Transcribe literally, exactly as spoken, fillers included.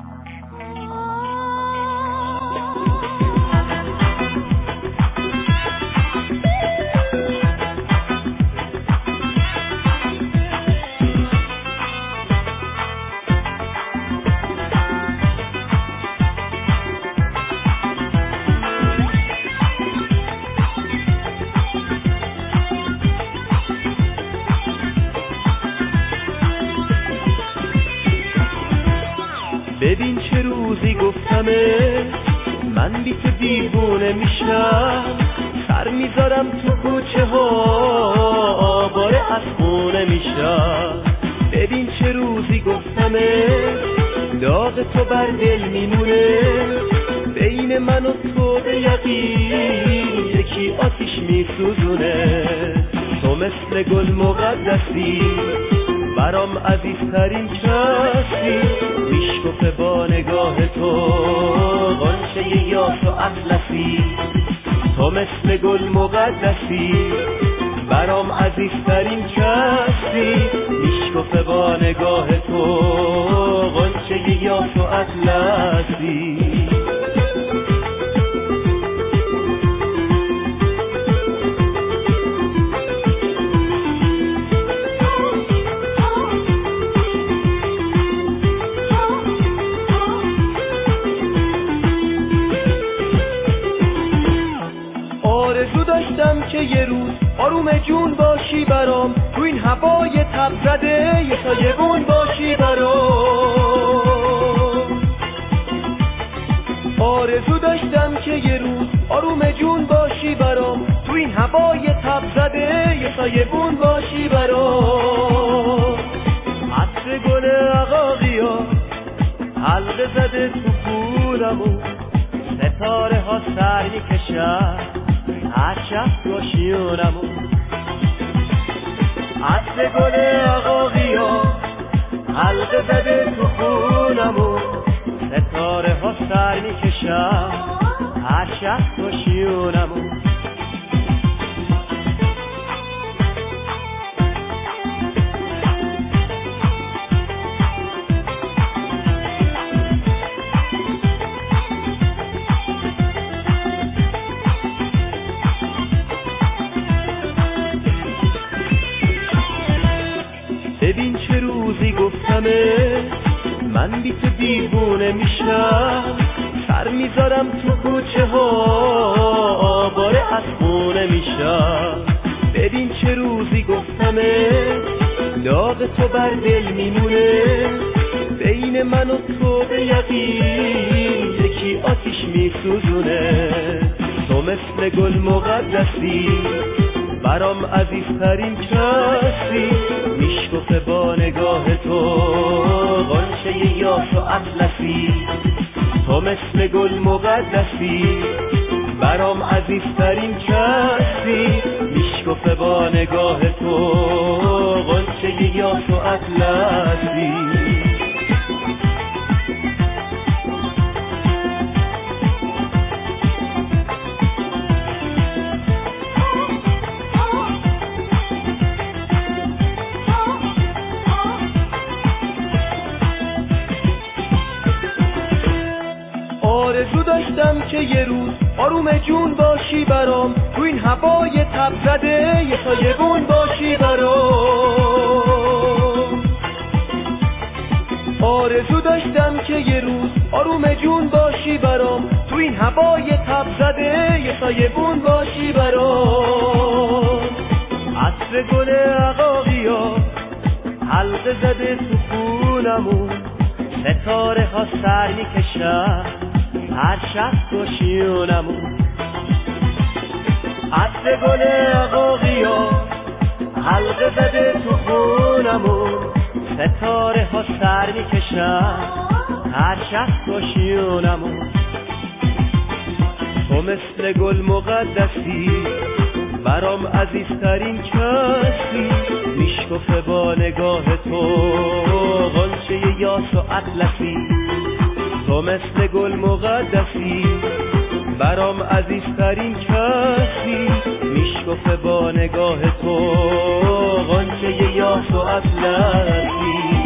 ببین چه روزی گفتمه من بی تو دیوونه میشم، سر میذارم تو کوچه ها آواره از خونه میشم. ببین چه روزی گفتمه داغ تو بر دل میمونه، بین من و تو به یقین یکی آتیش میسوزونه. تو مثل گل مقدسی برام عزیزترین کسی، میشکفه با نگاه تو غنچه یاس و اطلسی. تو مثل گل مقدسی برام عزیزترین کسی، میشکفه با نگاه تو غنچه یاس و اطلسی. آرزو داشتم که یه روز آروم جون باشی برام، تو این هوای تب زده یه سایبون باشی برام. آرزو داشتم که یه روز آروم جون باشی برام، تو این هوای تب زده یه سایبون باشی برام. عطر گل عقاقیا حلقه زده تو پولمو، ستاره ها سر میکشن هر شب گوشیونمو. عطر گل عقاقیا حلقه زده تو خونمو، ستاره ها سر میکشن هر شب گوشیونمو. ببین چه روزی گفتمه من بی تو دیوونه میشم، سر میذارم تو کوچه ها آواره از خونه میشم. ببین چه روزی گفتمه داغ تو بر دل میمونه، بین من و تو به یقین یکی آتیش میسوزونه. تو مثل گل مقدسی برام عزیزترین کسی، میشکفه با نگاه تو غنچه یاس و اطلسی. تو مثل گل مقدسی برام عزیزترین کسی، میشکفه با نگاه تو غنچه یاس و اطلسی. آرزو داشتم که یه روز آروم جون باشی برام، تو این هوای تب زده یه سایبون باشی برام. آرزو داشتم که یه روز آروم جون باشی برام، تو این هوای تب زده یه سایبون باشی برام. عطر گل عقاقیا حلقه زده تو خونمون، ستاره ها سر میکشن هر شب گوشیونمون. عطر گل عقاقیا حلقه زده تو خونمون، ستاره ها سر میکشن هر شب گوشیونمون. تو مثل گل مقدسی برام عزیزترین کسی، میشکفه با نگاه تو غنچه یاس و اطلسی. تو مثل گل مقدسی برام عزیزترین کسی، میشکفه با نگاه تو غنچه یاس و اطلسی.